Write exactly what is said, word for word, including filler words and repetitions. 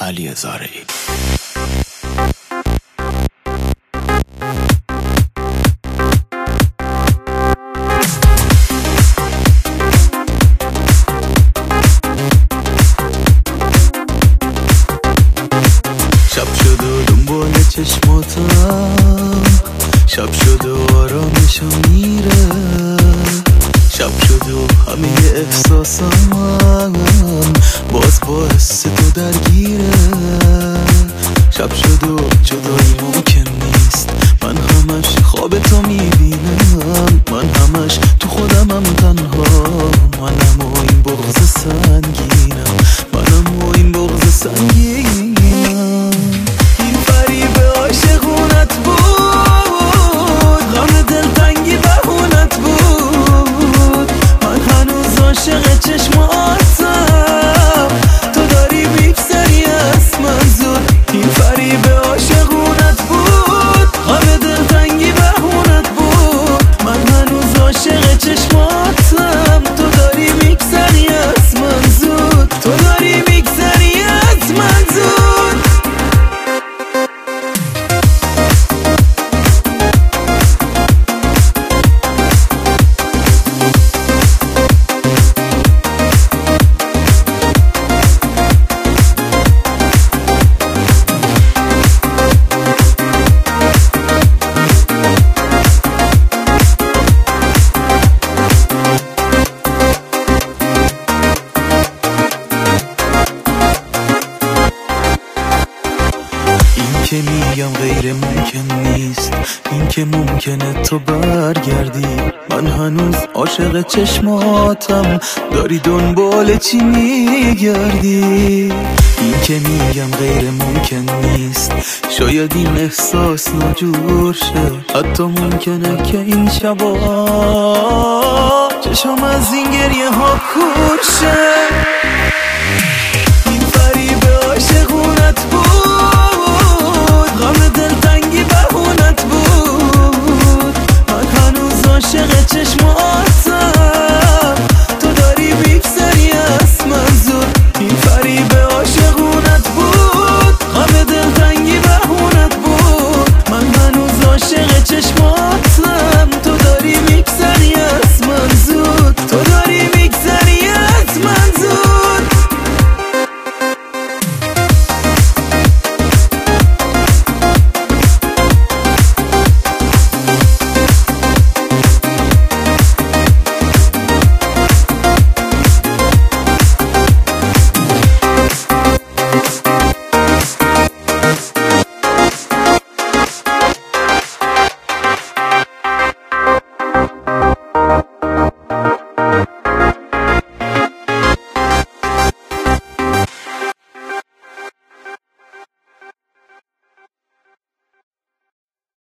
علی زارعی. شب شد و دنبال چشماتم، شب شد و آرامشم میره، شب شد و همه احساسم باز باعث تو درگیره. شب شد و جدایی ممکن نیست، من همش خواب تو میبینم، من همش تو خودمم تنها، منم و این بغض سنگینم، منم و این بغض سنگینم. این فریب عاشقونت بود، غم دلتنگی بهونت بود، من هنوز عاشق چشماتم، تو داری میگذری از من زود. این فریب عاشقونت بود، غم دلتنگی بهونت بود، من هنوز عاشق چشماتم، تو داری میگذری از من زود، تو داری میگذری از من زود. که میگم غیر ممکن نیست، این که ممکنه تو برگردی، من هنوز عاشق چشماتم، داری دنبال چی میگردی. این که میگم غیر ممکن نیست، شاید این احساس ناجور شه، حتی ممکنه که این شبا چشم از این گریه ها کور شه. این فریب عاشقونت بود، غم دلتنگی بهونت بود، من هنوز عاشق چشماتم، تو داری میگذری از من زود. این فریب عاشقونت بود، غم دلتنگی بهونت بود، من هنوز عاشق چشماتم.